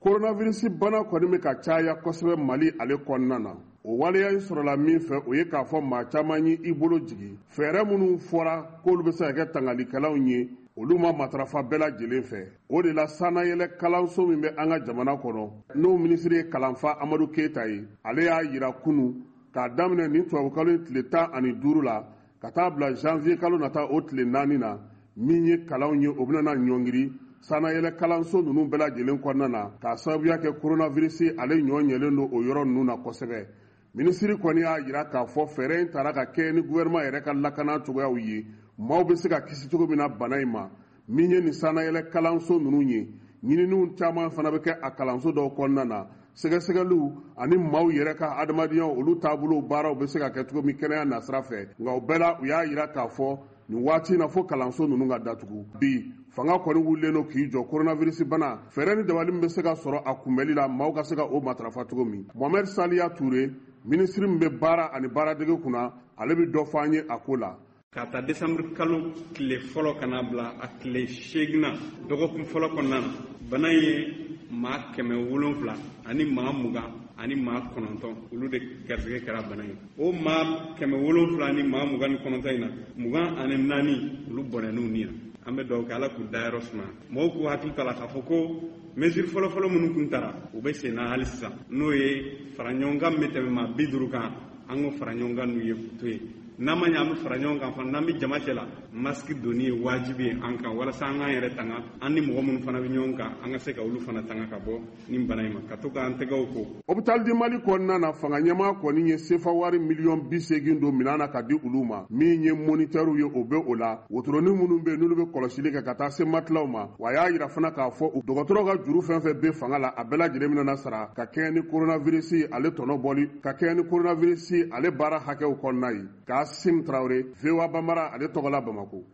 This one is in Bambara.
coronavirus bana kɔni bɛ ka caya kosɛbɛ Mali ale kɔnɔna na. O waleya in sɔrɔla min fɛ o ye k'a fɔ maa caman ye I bolo jigi. Fɛɛrɛ minnu fɔra k'olu bɛ se ka kɛ tangalikɛlaw ye, olu ma matarafa bɛɛ lajɛlen fɛ. O de la sanayɛlɛ kalanso min bɛ an ka jamana kɔnɔ, n'o minisiri ye kalanfa Amadu Keyita ye, ale y'a yira kunun k'a daminɛ nin tubabukalo tile 15 la ka taa bila janvier kalo nata o tile 4 na, min ye kalanw ye o bɛna ɲɔngiri sanayɛlɛ kalanso ninnu bɛɛ lajɛlen kɔnɔna na k'a sababuya kɛ coronavirus ale ɲɔɲɛlen don o yɔrɔ ninnu na kosɛbɛ. Minisiri kɔni y'a yira k'a fɔ fɛɛrɛ in taara ka kɛ ni gouvernement yɛrɛ ka lakana cogoyaw ye, maaw bɛ se ka kisi cogo min na bana in ma, min ye nin sanayɛlɛ kalanso ninnu ye. Ɲininiw caman fana bɛ kɛ a kalanso dɔw kɔnɔna na, sɛgɛsɛgɛliw ani maaw yɛrɛ ka adamadenya olu taabolo baaraw bɛ se ka kɛ cogo min kɛnɛya nasira fɛ. Nka o bɛɛ la u y'a yira k'a fɔ nin waati in na fo kalanso ninnu ka datugu. Bi fanga kɔni wulilen don k'i jɔ coronavirus bana, fɛɛrɛ ni dabali min bɛ se ka sɔrɔ a kunbɛli la maaw ka se ka o matarafa cogo min. Mohamed Saliya Ture, minisiri min bɛ baara ani baaradege kunna, ale bɛ dɔ fɔ an ye a ko la. Ka taa décembre kalo tile fɔlɔ kana bila a tile 8 na dɔgɔkun fɔlɔ kɔnɔna na, bana ye maa 700 ani maa 20 ani maa 9 olu de garisɛgɛ kɛra bana ye. O maa 700 ani maa 29 in na 24 olu bɔnɛn'u ni na. An bɛ dugawu kɛ Ala k'u dayɔrɔ suma. Mɔgɔw k'u hakili to la k'a fɔ ko mesure fɔlɔfɔlɔ minnu kun taara u bɛ sen na hali sisan, n'o ye fara ɲɔgɔn kan bɛ tɛmɛ maa 50 kan, an k'o fara ɲɔgɔn kan n'u ye to ye. N'an ma ɲɛ an bɛ fara ɲɔgɔn kan fana n'an bɛ jama cɛ la, masque donni ye wajibi ye an kan walasa an k'an yɛrɛ tanga, an ni mɔgɔ minnu fana bɛ ɲɔgɔn kan an ka se ka olu fana tanga ka bɔ nin bana in ma, ka to k'an tɛgɛw ko. Hôpital du Mali kɔnɔna na fanga ɲɛmaa kɔni ye sefa wari miliyɔn 80 don minɛn na ka di olu ma, min ye moniteur ye o bɛ o la, wotoronin minnu bɛ yen n'olu bɛ kɔlɔsili kɛ ka taa se matilaw ma, wa y'a yira fana k'a fɔ dɔgɔtɔrɔw ka juru fɛn fɛn bɛ fanga la a bɛɛ lajɛlen bɛna sara ka kɛɲɛ ni coronavirus ale tɔnɔ bɔli, ka kɛɲɛ ni coronavirus ale baara hakɛw kɔnɔna ye. Kasim Traoré, VOA Bambara ale tɔgɔ la Bamako.